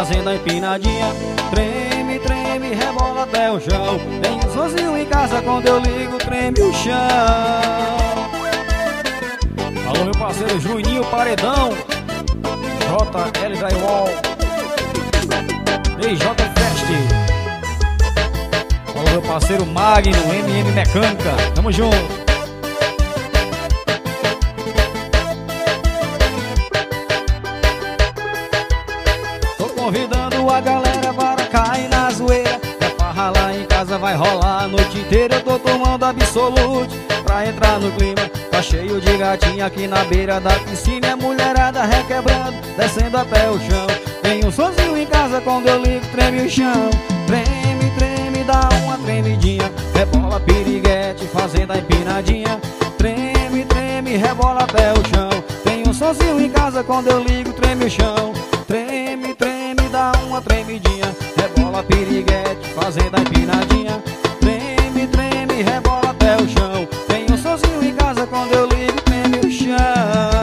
fazendo a empinadinha. Treme, treme, rebola até o chão. Tenho sozinho em casa, quando eu ligo, treme o chão. Alô, meu parceiro Juninho Paredão, JL Drywall, DJ Fest. Alô, meu parceiro Magno, MM Mecânica, tamo junto. Convidando a galera para cair na zoeira. A farra lá em casa vai rolar a noite inteira. Eu tô tomando Absolute pra entrar no clima. Tá cheio de gatinha aqui na beira da piscina. E a mulherada requebrando, descendo até o chão. Tenho sozinho em casa, quando eu ligo, treme o chão. Treme, treme, dá uma tremidinha. Rebola piriguete, fazendo a empinadinha. Treme, treme, rebola até o chão. Tenho sozinho em casa, quando eu ligo, treme o chão. Treme, treme, dá uma tremidinha. Rebola piriguete, fazendo a empinadinha. Treme, treme, rebola até o chão. Tenho sozinho em casa, quando eu ligo, treme o chão.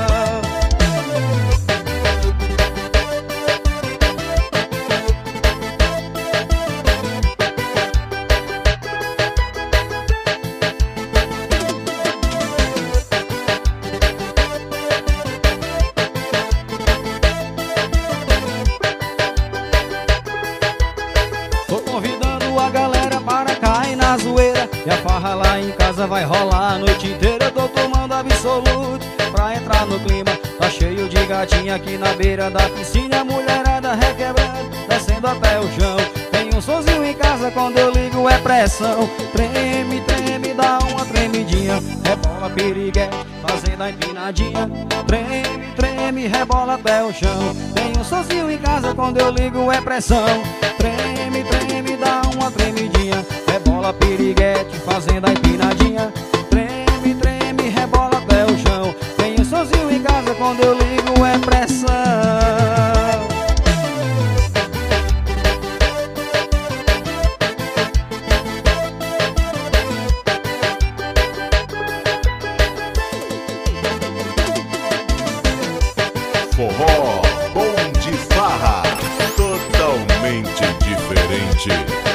Tô convidando a galera para cair na zoeira. E a farra lá em casa vai rolar a noite inteira. Eu tô tomando Absolute pra entrar no clima. Tá cheio de gatinha aqui na beira da piscina. A mulherada requebrando, descendo até o chão. Tenho um sonzinho em casa, quando eu ligo é pressão. Treme, treme, dá uma tremidinha. Rebola piriguete, fazendo a empinadinha. Treme, treme, rebola até o chão. Tenho um sonzinho em casa, quando eu ligo é pressão. Treme, treme, dá uma tremidinha. Rebola piriguete, fazendo a empinadinha. Treme, treme, rebola até o chão. Tenho sozinho em casa, quando eu ligo é pressão. Forró Bom de Farra, totalmente diferente.